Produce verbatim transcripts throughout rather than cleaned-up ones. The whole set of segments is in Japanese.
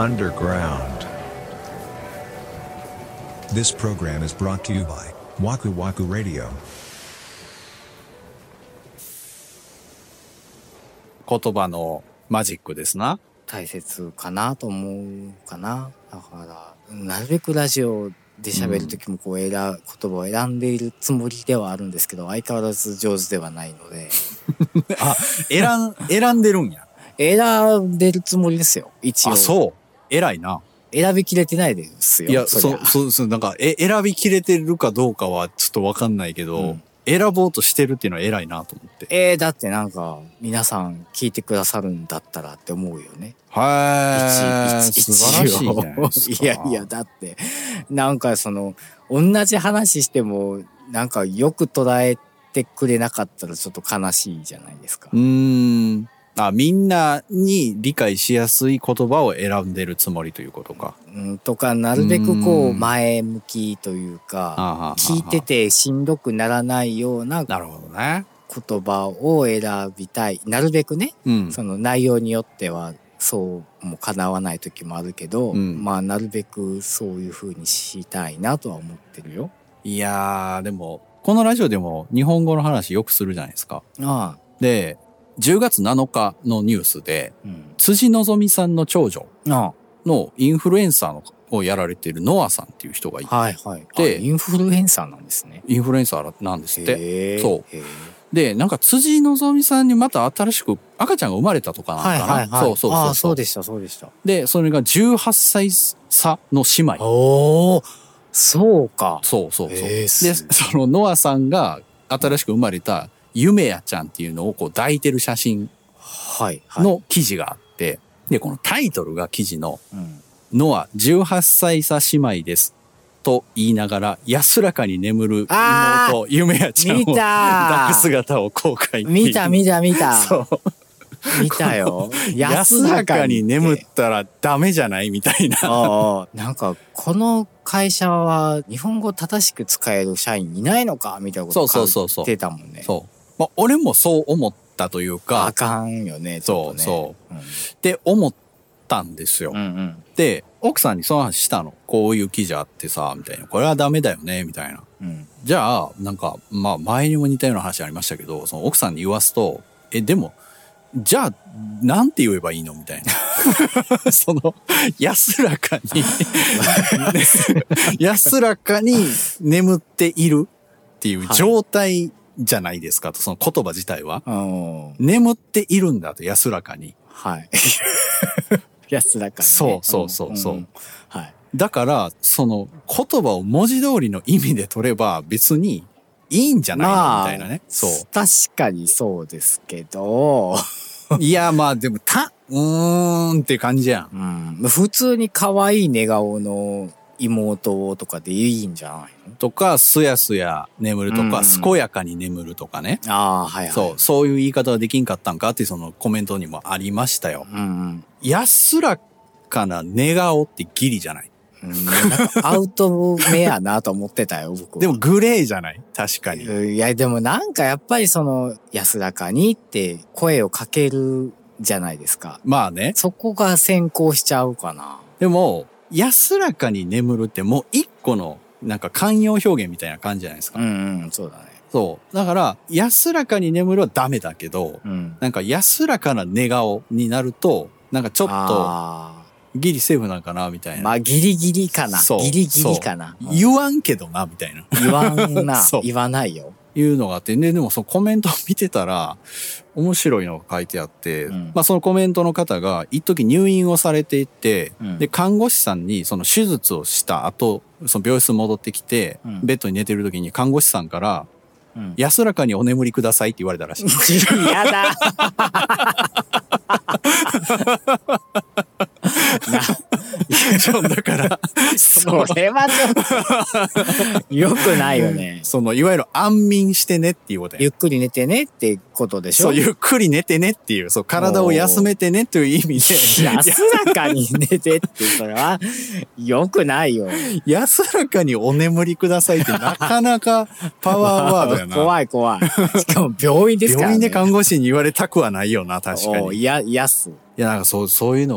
underground. This program is brought to you by Waku Waku Radio. 言葉のマジックですな。 大切かなと思うかな。だからなるべくラジオで喋るときもこう選、うん、言葉を選んでいるつもりではあるんですけど、相変わらず上手ではないのであ、選ん選んでるんや。 選んでるつもりですよ一応。 あ、そう偉いな。 選びきれてないですよ。 いや、そそうそうなんかえ選びきれてるかどうかはちょっと分かんないけど、うん、選ぼうとしてるっていうのは偉いなと思って。 えー、だってなんか皆さん聞いてくださるんだったらって思うよね。 はい。素晴らしいじゃないですか。 いやいや、だってなんかその同じ話してもなんかよく捉えてくれなかったらちょっと悲しいじゃないですか。 うーん。あ、みんなに理解しやすい言葉を選んでるつもりということか。 うん、とかなるべくこう前向きというか、聞いててしんどくならないような。 なるほどね。 言葉を選びたい。なるべくね、うん、その内容によってはそうも叶わない時もあるけど、うん、まあなるべくそういう風にしたいなとは思ってるよ。 いやーでもこのラジオでも日本語の話よくするじゃないですか。 ああでじゅうがつなのかのニュースで、うん、辻希美さんの長女のインフルエンサーのをやられているノアさんっていう人がいて、 はいはい、でインフルエンサーなんですね。 インフルエンサーなんですって。そうでなんか辻希美さんにまた新しく赤ちゃんが生まれたとかなんかな。 はいはいはい、 そうそうそうそう。 ああそうでしたそうでした。 でそれがじゅうはっさい差の姉妹。 おおそうか。 そうそうそう。でそのノアさんが新しく生まれたゆめやちゃんっていうのをこう抱いてる写真の記事があって、でこのタイトルが記事の、うん、ノアじゅうはっさい差姉妹ですと言いながら安らかに眠る妹ゆめやちゃんを抱く姿を公開。 見た見た見た。 そう見たよ。 安らかに眠ったらダメじゃないみたいな。 ああなんかこの会社は日本語正しく使える社員いないのかみたいなことを書いてたもんね。 そう。まあ、俺もそう思ったというか。 あかんよね。ちょっとねそうそう。うん、って思ったんですよ。 うんうん、 で奥さんにその話したの。こういう記事あってさみたいな。これはダメだよねみたいな。うん、じゃあなんかまあ前にも似たような話ありましたけど、その奥さんに言わすとえでもじゃあなんて言えばいいのみたいな。その安らかに安らかに眠っているっていう状態じゃないですかと、その言葉自体は眠っているんだと安らかに。 はい安らかに、ね、 そうそうそうそう、うんうん、 はい。 だからその言葉を文字通りの意味で取れば別にいいんじゃないの、まあ、みたいなね。そう。 確かにそうですけど。 いや、まあでも、た、うーんって感じやん。 うん。普通に可愛い寝顔の妹とかでいいんじゃないの？ とか、すやすや眠るとか、うん、健やかに眠るとかね。 ああ、はいはい。 そう、そういう言い方はできんかったんかっていうそのコメントにもありましたよ。 うんうん。 安らかな寝顔ってギリじゃない？ うん、なんかアウト目やなと思ってたよ、僕は。 でもグレーじゃない？確かに。 いや、でもなんかやっぱりその、安らかにって声をかけるじゃないですか。 まあね。 そこが先行しちゃうかな。 でも、安らかに眠るってもう一個のなんか慣用表現みたいな感じじゃないですか。 うんうん、そうだね。 そう。だから、安らかに眠るはダメだけど、うん、なんか安らかな寝顔になると、なんかちょっと、ギリセーフなんかなみたいな。 まあギリギリかな。ギリギリかな。 言わんけどなみたいな。 言わんな。言わないよ。 いうのがあって、ね、でもそのコメントを見てたら面白いのが書いてあって、うん、まあそのコメントの方が一時入院をされていて、うん、で看護師さんにその手術をした後、その病室戻ってきて、うん、ベッドに寝てる時に看護師さんからうん、安らかにお眠りくださいって言われたらしい。 やだなだからそれはちょっとよくないよね。 そのいわゆる安眠してねっていうことや。 ゆっくり寝てねってことでしょ。 そうゆっくり寝てねっていう、そう体を休めてねという意味で安らかに寝てってそれはよくないよ。 安らかにお眠りくださいってなかなかパワーワードやな。 怖い怖い。しかも病院ですからね。 病院で看護師に言われたくはないよな確かに。 いややす。 いやなんかそうそういうのがあっ 、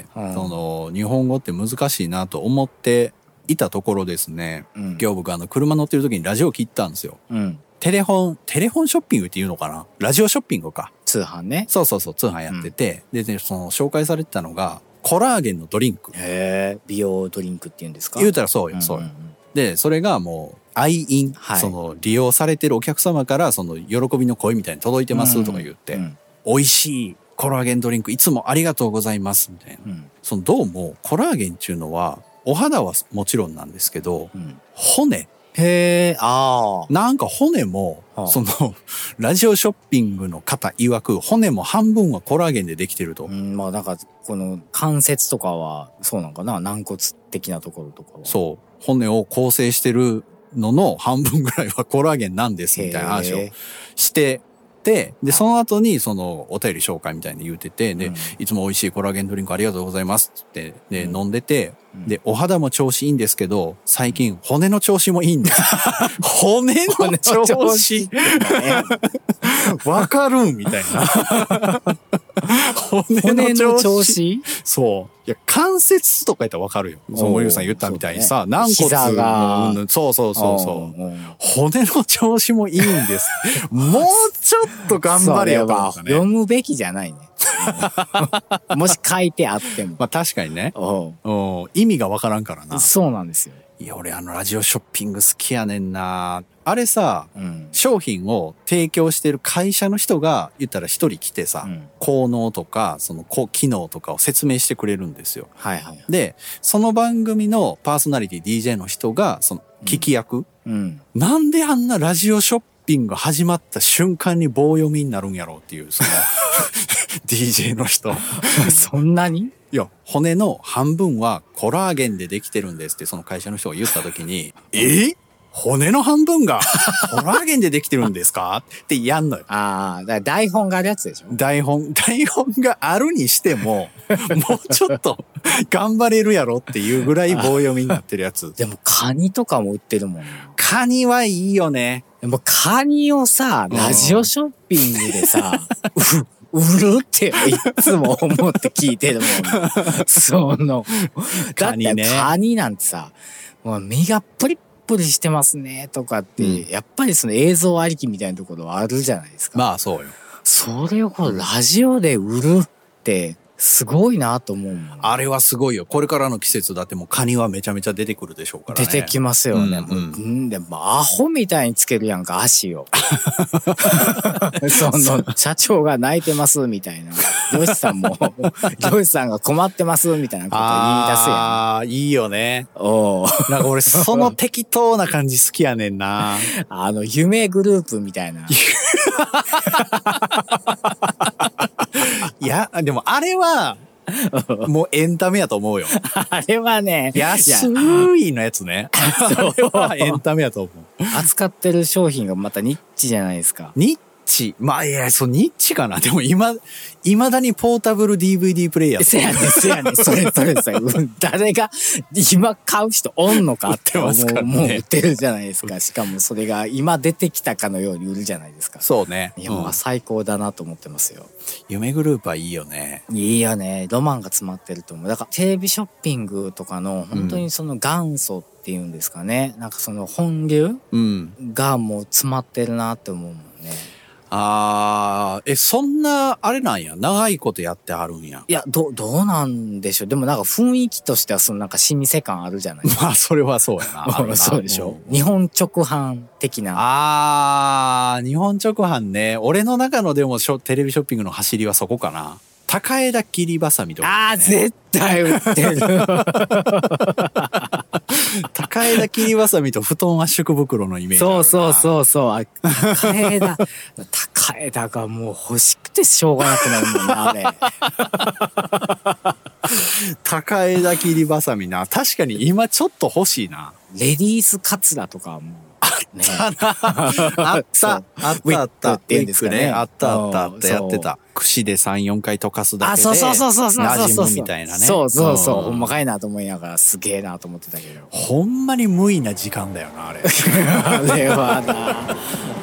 うん、その日本語って難しいなと思っていたところですね、うん、今日僕あの車乗ってる時にラジオ聞いたんですよ、うん、テレフォンテレフォンショッピングっていうのかな、ラジオショッピングか、 通販ね、 そうそうそう、通販やってて、うん、でその紹介されてたのがコラーゲンのドリンク。 へー、美容ドリンクっていうんですか。 言うたらそうよ、そうよ、うんうんうん、でそれがもう愛飲、はい、その利用されてるお客様からその喜びの声みたいに届いてますとか言って、うんうん、美味しいコラーゲンドリンクいつもありがとうございますみたいな、うん、そのどうもコラーゲンっていうのはお肌はもちろんなんですけど、うん、骨、 へー、あー、 なんか骨も、はあ、そのラジオショッピングの方曰く骨も半分はコラーゲンでできてると、うん、 まあなんかこの関節とかはそうなんかな、軟骨的なところとかはそう骨を構成してるのの半分ぐらいはコラーゲンなんですみたいな話をしてで、で、その後にそのお便り紹介みたいに言うてて、で、うん、いつも美味しいコラーゲンドリンクありがとうございますって、で、うん、飲んでて、で、お肌も調子いいんですけど、最近骨の調子もいいんです。骨の調子わかるんみたいな。 骨の調子そう。いや、関節とかやったらわかるよ。その森口さん言ったみたいにさ、軟骨が、そうそうそうそう。骨の調子もいいんです。もうちょっと頑張れよと思ったね。 読むべきじゃないね。もし書いてあっても。 まあ確かにね。お意味がわからんからな。 そうなんですよ。 いや、俺あのラジオショッピング好きやねんな。あれさ、うん、商品を提供してる会社の人が言ったら一人来てさ、うん、効能とか、その機能とかを説明してくれるんですよ。 はいはいはい、 で、その番組のパーソナリティ ディージェー の人が、その聞き役、うんうん、なんであんなラジオショッピング始まった瞬間に棒読みになるんやろうっていう、その、ディージェー の人。 そんなに？ いや、骨の半分はコラーゲンでできてるんですってその会社の人が言った時に、え？骨の半分がコラーゲンでできてるんですかってやんのよ。 ああ、だから台本があるやつでしょ？ 台本、台本があるにしても、もうちょっと頑張れるやろっていうぐらい棒読みになってるやつ。 でもカニとかも売ってるもんね。 カニはいいよね。 でもカニをさ、ラジオショッピングでさ、売るっていつも思って聞いてるもん。その、だってカニなんてさ、もう身がプリップリしてますねとかって、うん、やっぱりその映像ありきみたいなところはあるじゃないですか。 まあそうよ。 それをこうラジオで売るってすごいなと思うもん、ね。 あれはすごいよ。これからの季節だってもうカニはめちゃめちゃ出てくるでしょうからね。 出てきますよね。うん、うん、もうでもアホみたいにつけるやんか、足を。その、社長が泣いてますみたいな。漁師さんも、漁師さんが困ってますみたいなこと言い出すやん。 ああ、いいよね。おなんか俺その適当な感じ好きやねんな。 あの、夢グループみたいな。 いや、でもあれは、もうエンタメやと思うよ。 あれはね、 安いのやつね。あれはエンタメやと思う。 扱ってる商品がまたニッチじゃないですか。 ニッチまあいや、そうニッチかな。でも今、未だにポータブル ディーブイディー プレイヤー。 せやねん、せやねん、それそれそれ。誰が今買う人おんのかってますからね。もう売ってるじゃないですか。しかもそれが今出てきたかのように売るじゃないですか。 そうね。 いや、まあ最高だなと思ってますよ。 夢グループはいいよね。 いいよね。ロマンが詰まってると思う。だからテレビショッピングとかの本当にその元祖っていうんですかね。うん、なんかその本流がもう詰まってるなって思うもんね。 あー、え、そんな、あれなんや。長いことやってはるんや。 いや、ど、どうなんでしょう。でもなんか雰囲気としてはそのなんか老舗感あるじゃないですか。 まあ、それはそうやな。 そうでしょ。日本直販的な。 あー、日本直販ね。俺の中のでもテレビショッピングの走りはそこかな。高枝切りばさみとか、ね。 あー、絶対売ってる。 高枝切りばさみと布団圧縮袋のイメージあるな。 そうそうそうそう。高枝、高枝がもう欲しくてしょうがなくなるもんな、あれ。 高枝切りばさみな。確かに今ちょっと欲しいな。 レディースカツラとかも。 ね、あったな。あった。あったあった。 って言うんですかね。 あったあったあった。やってた。串でさん、よんかい溶かすだけで。 あ、そうそうそうそうそう。 馴染むみたいなね。 そうそうそう。ほんまかいなと思いながらすげえなと思ってたけど。 ほんまに無意な時間だよな、あれ。 あれはな。